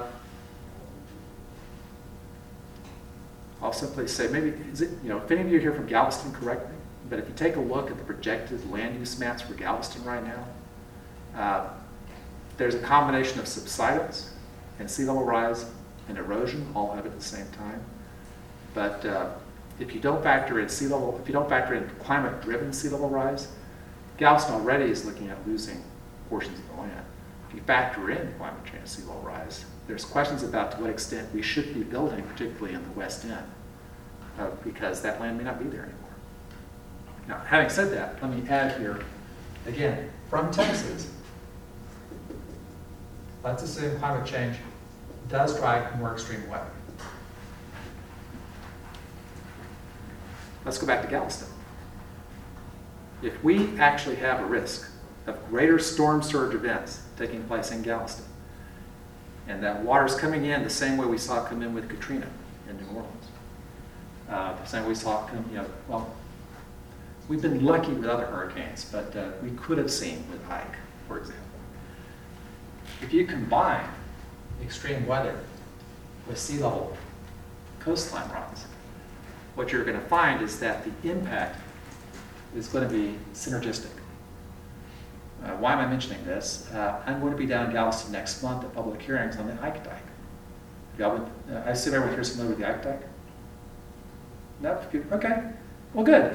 I'll simply say, maybe, is it, if any of you are here from Galveston, correct me, but if you take a look at the projected land use maps for Galveston right now, there's a combination of subsidence and sea level rise and erosion all have it at the same time. But if you don't factor in climate-driven sea level rise, Galveston already is looking at losing portions of the land. If you factor in climate change, sea level rise, there's questions about to what extent we should be building, particularly in the West End, because that land may not be there anymore. Now, having said that, let me add here, again, from Texas, let's assume climate change does drive more extreme weather. Let's go back to Galveston. If we actually have a risk of greater storm surge events taking place in Galveston, and that water's coming in the same way we saw it come in with Katrina in New Orleans, the same way we saw it come, well, we've been lucky with other hurricanes, but we could have seen with Ike, for example. If you combine extreme weather with sea level coastline rise, what you're going to find is that the impact is going to be synergistic. Why am I mentioning this? I'm going to be down in Galveston next month at public hearings on the Ike Dike. I assume everyone here is familiar with the Ike Dike? No? Okay. Well, good.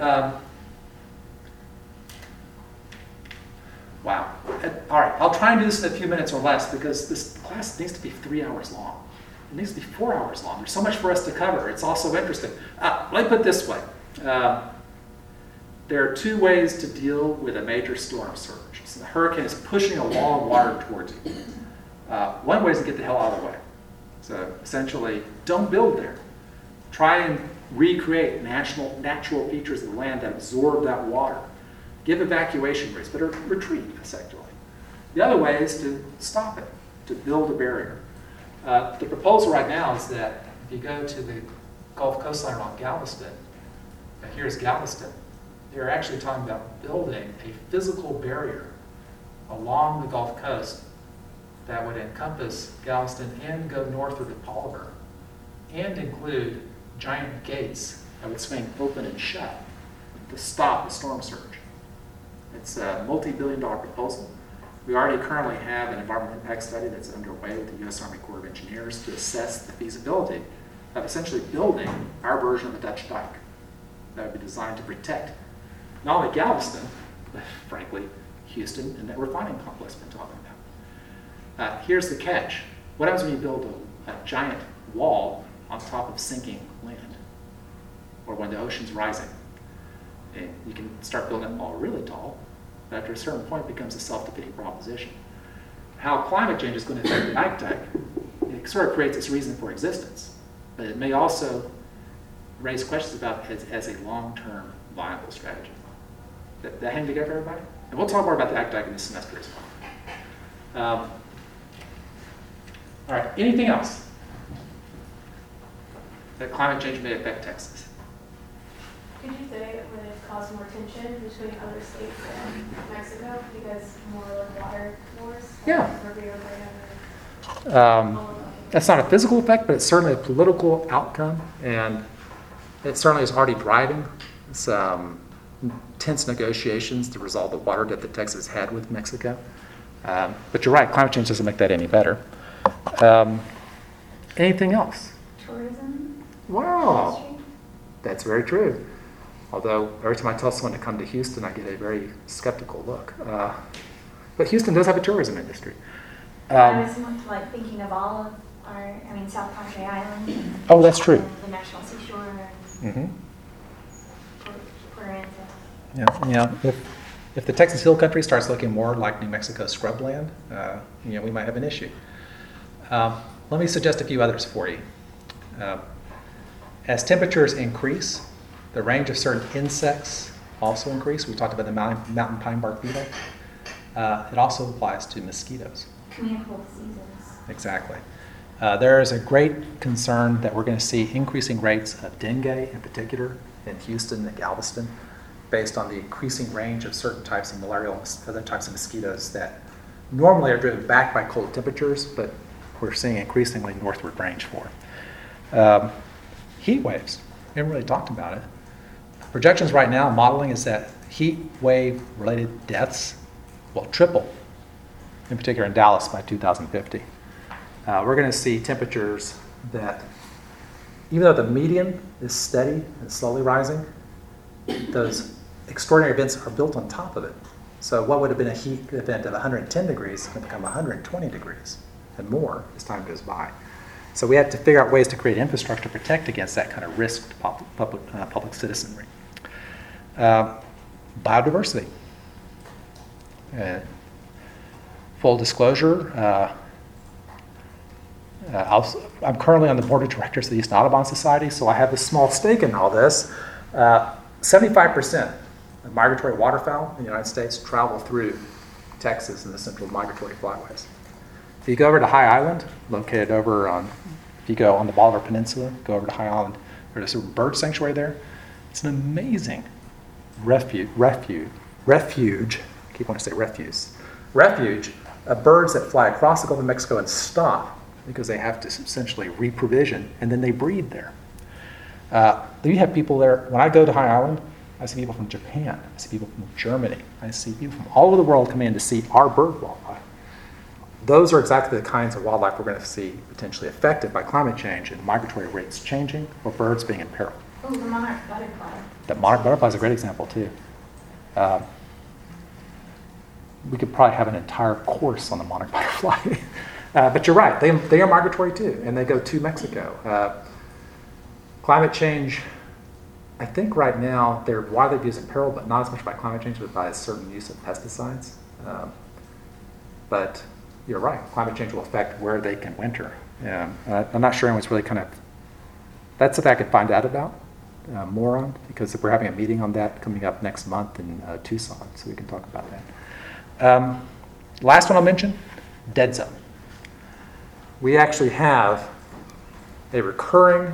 Wow. All right. I'll try and do this in a few minutes or less because this class needs to be 3 hours long. It needs to be 4 hours long. There's so much for us to cover. It's also interesting. Let me put it this way. There are two ways to deal with a major storm surge. So the hurricane is pushing a wall of water towards you. One way is to get the hell out of the way. So essentially, don't build there. Try and recreate natural features of the land that absorb that water. Give evacuation routes, but retreat, essentially. The other way is to stop it, to build a barrier. The proposal right now is that if you go to the Gulf coastline around Galveston, here's Galveston, they're actually talking about building a physical barrier along the Gulf Coast that would encompass Galveston and go northward to Bolivar, and include giant gates that would swing open and shut to stop the storm surge. It's a multi-billion-dollar proposal. We already currently have an environmental impact study that's underway with the U.S. Army Corps of Engineers to assess the feasibility of essentially building our version of the Dutch Dike that would be designed to protect not only Galveston, but frankly, Houston and that refining complex we've been talking about. Here's the catch. What happens when you build a giant wall on top of sinking land, or when the ocean's rising? And you can start building that wall really tall, but after a certain point it becomes a self-defeating proposition. How climate change is going to affect the Ike Dike, it sort of creates its reason for existence, but it may also raise questions about it as a long-term viable strategy. That hang together, everybody? And we'll talk more about the Ike Dike in this semester as well. All right, anything else that climate change may affect Texas? Could you say it would cause more tension between other states and Mexico because more like water wars? Yeah. Like Rio Grande and all of them? That's not a physical effect, but it's certainly a political outcome, and it certainly is already driving some tense negotiations to resolve the water debt that Texas had with Mexico. But you're right, climate change doesn't make that any better. Anything else? Tourism? Wow, Industry? that's very true. Although every time I tell someone to come to Houston, I get a very skeptical look. But Houston does have a tourism industry. I was like thinking of all of our, South Padre Island. Oh, that's true. And the National Seashore and Mm-hmm. Puerto Yeah. If the Texas Hill Country starts looking more like New Mexico scrubland, we might have an issue. Let me suggest a few others for you. As temperatures increase, the range of certain insects also increase. We talked about the mountain pine bark beetle. It also applies to mosquitoes. Communicable diseases. Exactly. There is a great concern that we're going to see increasing rates of dengue in particular in Houston and Galveston based on the increasing range of certain types of malarial and other types of mosquitoes that normally are driven back by cold temperatures, but we're seeing increasingly northward range for. Heat waves. We haven't really talked about it. Projections right now, modeling is that heat wave related deaths will triple, in particular in Dallas by 2050. We're going to see temperatures that, even though the median is steady and slowly rising, those extraordinary events are built on top of it. So what would have been a heat event of 110 degrees can become 120 degrees and more as time goes by. So we have to figure out ways to create infrastructure to protect against that kind of risk to public citizenry. Biodiversity. Full disclosure, I'm currently on the board of directors of the Eastern Audubon Society, so I have a small stake in all this. 75% of migratory waterfowl in the United States travel through Texas and the central migratory flyways. If you go over to High Island, located over on, if you go on the Bolivar Peninsula, go over to High Island, there's a bird sanctuary there. It's an amazing refuge, I keep wanting to say refuge of birds that fly across the Gulf of Mexico and stop because they have to essentially reprovision, and then they breed there. You have people there. When I go to High Island, I see people from Japan, I see people from Germany, I see people from all over the world come in to see our bird wildlife. Those are exactly the kinds of wildlife we're going to see potentially affected by climate change and migratory rates changing or birds being in peril. Oh, the monarch butterfly. That monarch butterfly is a great example too. We could probably have an entire course on the monarch butterfly. But you're right, they are migratory too, and they go to Mexico. Climate change, I think right now they're widely used in peril, but not as much by climate change, but by a certain use of pesticides. But you're right, climate change will affect where they can winter. I'm not sure anyone's really that's something I could find out about more on, because we're having a meeting on that coming up next month in Tucson, so we can talk about that. Last one I'll mention, dead zone. We actually have a recurring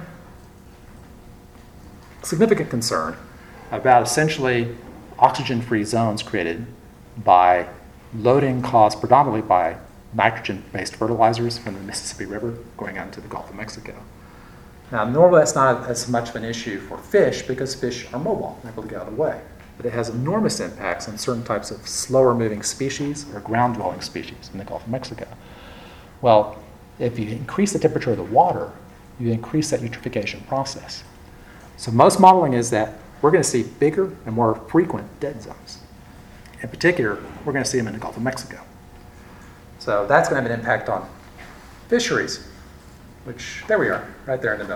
significant concern about essentially oxygen-free zones created by loading caused predominantly by nitrogen-based fertilizers from the Mississippi River going out into the Gulf of Mexico. Now, normally that's not as much of an issue for fish because fish are mobile, they're able to get out of the way. But it has enormous impacts on certain types of slower-moving species or ground-dwelling species in the Gulf of Mexico. Well, if you increase the temperature of the water, you increase that eutrophication process. So most modeling is that we're going to see bigger and more frequent dead zones. In particular, we're going to see them in the Gulf of Mexico. So that's going to have an impact on fisheries, which, there we are, right there in the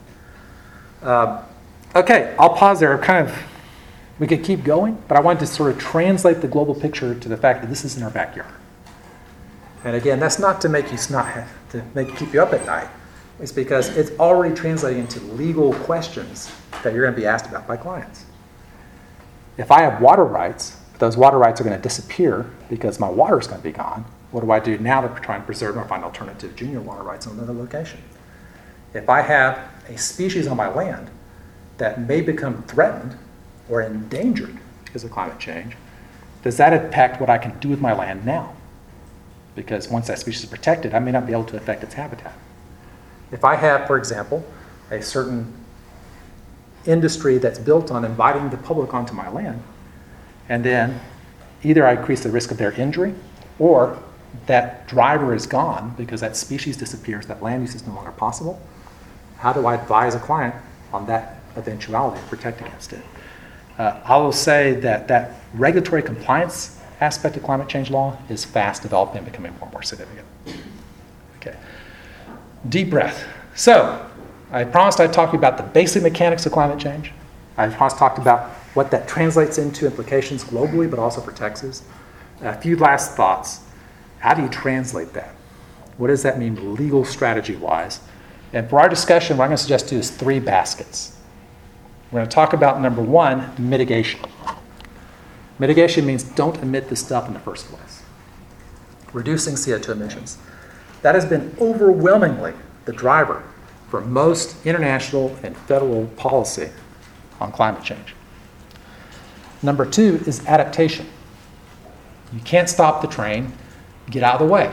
middle. Okay, I'll pause there. We could keep going, but I wanted to sort of translate the global picture to the fact that this is in our backyard. And again, that's not to make you keep you up at night. It's because it's already translating into legal questions that you're going to be asked about by clients. If I have water rights, those water rights are going to disappear because my water is going to be gone. What do I do now to try and preserve or find alternative junior water rights on another location? If I have a species on my land that may become threatened or endangered because of climate change, does that impact what I can do with my land now? Because once that species is protected, I may not be able to affect its habitat. If I have, for example, a certain industry that's built on inviting the public onto my land, and then either I increase the risk of their injury, or that driver is gone because that species disappears, that land use is no longer possible, how do I advise a client on that eventuality and protect against it? I will say that regulatory compliance aspect of climate change law is fast developing and becoming more and more significant. Okay. Deep breath. So, I promised I'd talk to you about the basic mechanics of climate change. I promised to talk about what that translates into implications globally, but also for Texas. A few last thoughts. How do you translate that? What does that mean legal strategy-wise? And for our discussion, what I'm going to suggest to you is 3 baskets. We're going to talk about, number 1, mitigation. Mitigation means don't emit this stuff in the first place. Reducing CO2 emissions. That has been overwhelmingly the driver for most international and federal policy on climate change. Number 2 is adaptation. You can't stop the train, get out of the way.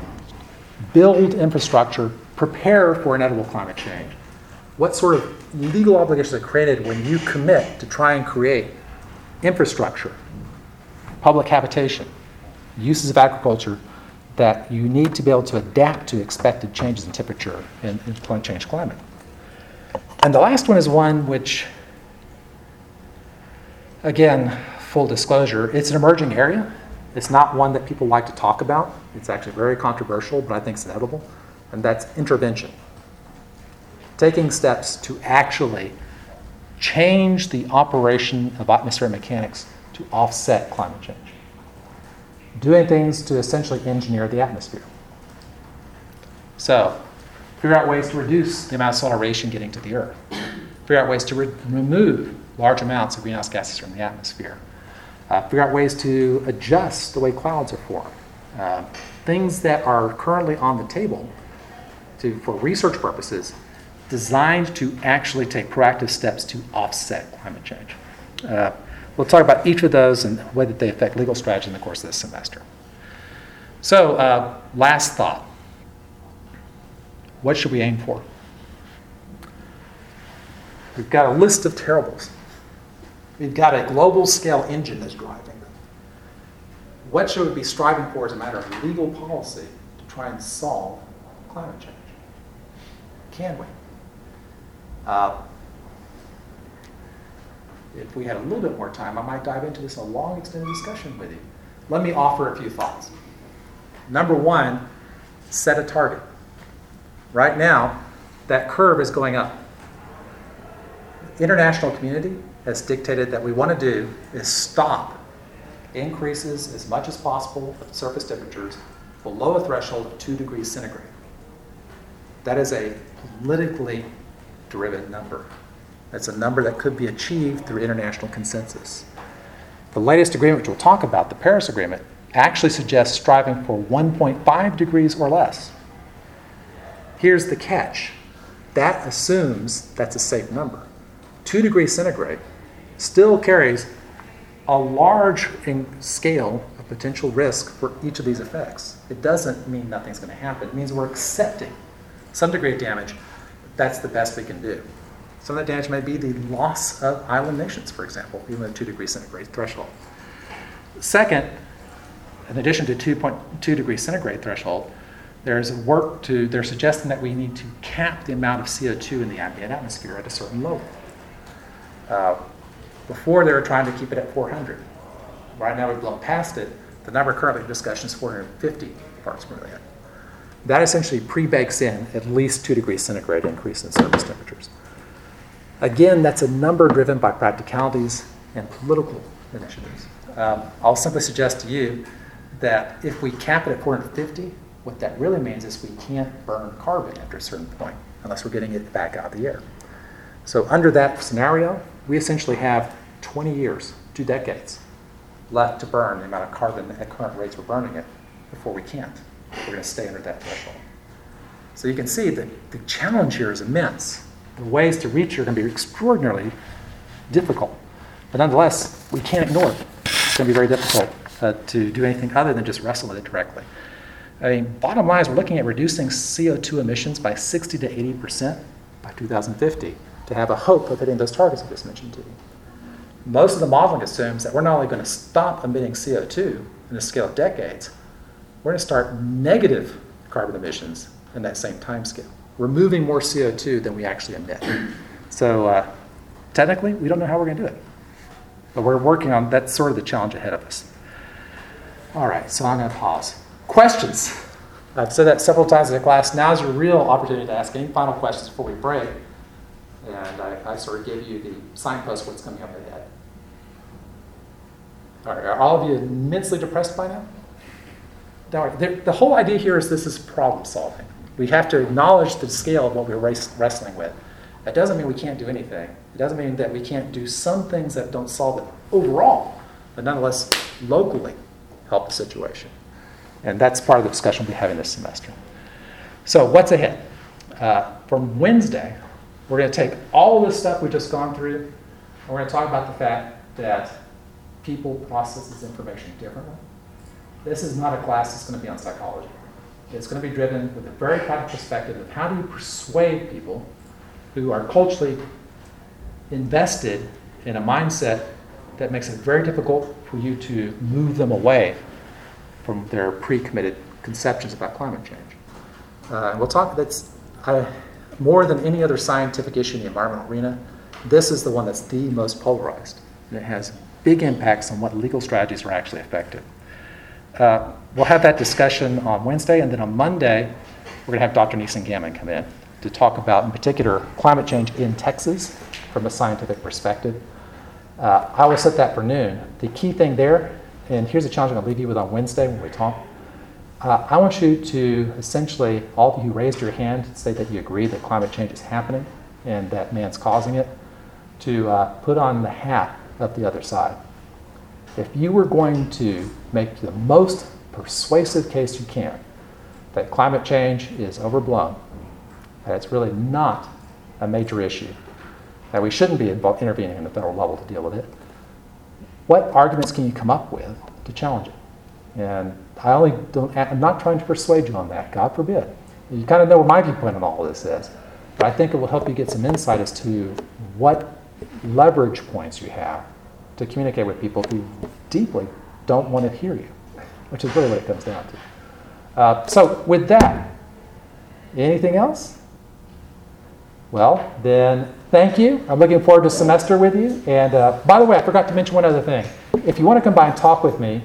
Build infrastructure, prepare for inevitable climate change. What sort of legal obligations are created when you commit to try and create infrastructure, public habitation, uses of agriculture that you need to be able to adapt to expected changes in temperature and climate change climate. And the last one is one which, again, full disclosure, it's an emerging area. It's not one that people like to talk about. It's actually very controversial, but I think it's inevitable, and that's intervention. Taking steps to actually change the operation of atmospheric mechanics to offset climate change. Doing things to essentially engineer the atmosphere. So, figure out ways to reduce the amount of solar radiation getting to the Earth. Figure out ways to remove large amounts of greenhouse gases from the atmosphere. Figure out ways to adjust the way clouds are formed. Things that are currently on the table for research purposes designed to actually take proactive steps to offset climate change. We'll talk about each of those and the way that they affect legal strategy in the course of this semester. So, last thought. What should we aim for? We've got a list of terribles. We've got a global scale engine that's driving them. What should we be striving for as a matter of legal policy to try and solve climate change? Can we? If we had a little bit more time, I might dive into this in a long, extended discussion with you. Let me offer a few thoughts. Number one, set a target. Right now, that curve is going up. The international community has dictated that we want to do is stop increases as much as possible of surface temperatures below a threshold of 2 degrees centigrade. That is a politically driven number. That's a number that could be achieved through international consensus. The latest agreement, which we'll talk about, the Paris Agreement, actually suggests striving for 1.5 degrees or less. Here's the catch. That assumes that's a safe number. 2 degrees centigrade still carries a large scale of potential risk for each of these effects. It doesn't mean nothing's going to happen. It means we're accepting some degree of damage. That's the best we can do. Some of the damage may be the loss of island nations, for example, even at 2 degrees centigrade threshold. Second, in addition to 2.2 degrees centigrade threshold, they're suggesting that we need to cap the amount of CO2 in the ambient atmosphere at a certain level. Before they were trying to keep it at 400. Right now we've blown past it. The number currently in discussion is 450 parts per million. That essentially pre-bakes in at least 2 degrees centigrade increase in surface temperatures. Again, that's a number driven by practicalities and political initiatives. I'll simply suggest to you that if we cap it at 450, what that really means is we can't burn carbon after a certain point unless we're getting it back out of the air. So under that scenario, we essentially have 20 years, 2 decades, left to burn the amount of carbon at current rates we're burning it before we can't. We're going to stay under that threshold. So you can see that the challenge here is immense. The ways to reach it are going to be extraordinarily difficult. But nonetheless, we can't ignore it. It's going to be very difficult to do anything other than just wrestle with it directly. I mean, bottom line is we're looking at reducing CO2 emissions by 60 to 80% by 2050 to have a hope of hitting those targets I just mentioned to you. Most of the modeling assumes that we're not only going to stop emitting CO2 in a scale of decades, we're going to start negative carbon emissions in that same time scale. We're moving more CO2 than we actually emit. So technically, we don't know how we're going to do it. But we're working on, that's sort of the challenge ahead of us. All right, so I'm going to pause. Questions? I've said that several times in the class. Now's your real opportunity to ask any final questions before we break. And I sort of gave you the signpost what's coming up ahead. All right, are all of you immensely depressed by now? Don't worry. The whole idea here is this is problem solving. We have to acknowledge the scale of what we're wrestling with. That doesn't mean we can't do anything. It doesn't mean that we can't do some things that don't solve it overall, but nonetheless locally help the situation. And that's part of the discussion we'll be having this semester. So what's ahead? From Wednesday, we're going to take all of this stuff we've just gone through, and we're going to talk about the fact that people process this information differently. This is not a class that's going to be on psychology. It's going to be driven with a very practical perspective of how do you persuade people who are culturally invested in a mindset that makes it very difficult for you to move them away from their pre-committed conceptions about climate change. We'll talk, that's more than any other scientific issue in the environmental arena, this is the one that's the most polarized. And it has big impacts on what legal strategies are actually effective. We'll have that discussion on Wednesday, and then on Monday, we're going to have Dr. Neeson Gammon come in to talk about, in particular, climate change in Texas from a scientific perspective. I will set that for noon. The key thing there, and here's a challenge I'm going to leave you with on Wednesday when we talk. I want you to essentially, all of you who raised your hand, say that you agree that climate change is happening and that man's causing it. to put on the hat of the other side. If you were going to make the most persuasive case you can that climate change is overblown, that it's really not a major issue, that we shouldn't be intervening in the federal level to deal with it, what arguments can you come up with to challenge it? And I'm not trying to persuade you on that, God forbid. You kind of know where my viewpoint on all of this is. But I think it will help you get some insight as to what leverage points you have to communicate with people who deeply don't want to hear you, which is really what it comes down to. So with that, anything else? Well, then thank you. I'm looking forward to a semester with you. And by the way, I forgot to mention one other thing. If you want to come by and talk with me,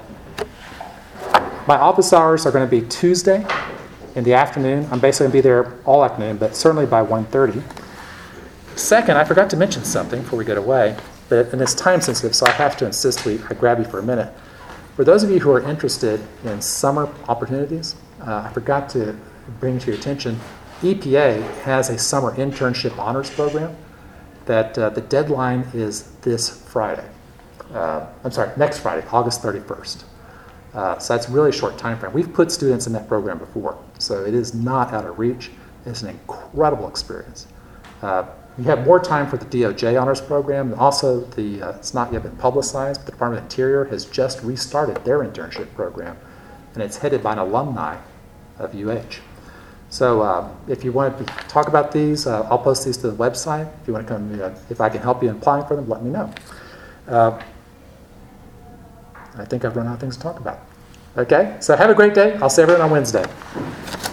my office hours are going to be Tuesday in the afternoon. I'm basically going to be there all afternoon, but certainly by 1:30. Second, I forgot to mention something before we get away, and it's time sensitive, so I have to insist I grab you for a minute. For those of you who are interested in summer opportunities, I forgot to bring to your attention, EPA has a summer internship honors program that the deadline is this Friday. Next Friday, August 31st. So that's really a short time frame. We've put students in that program before, so it is not out of reach. It's an incredible experience. You have more time for the DOJ honors program. Also, it's not yet been publicized, but the Department of Interior has just restarted their internship program, and it's headed by an alumni of UH. So if you want to talk about these, I'll post these to the website. If you want to come, if I can help you in applying for them, let me know. I think I've run out of things to talk about. Okay, so have a great day. I'll see everyone on Wednesday.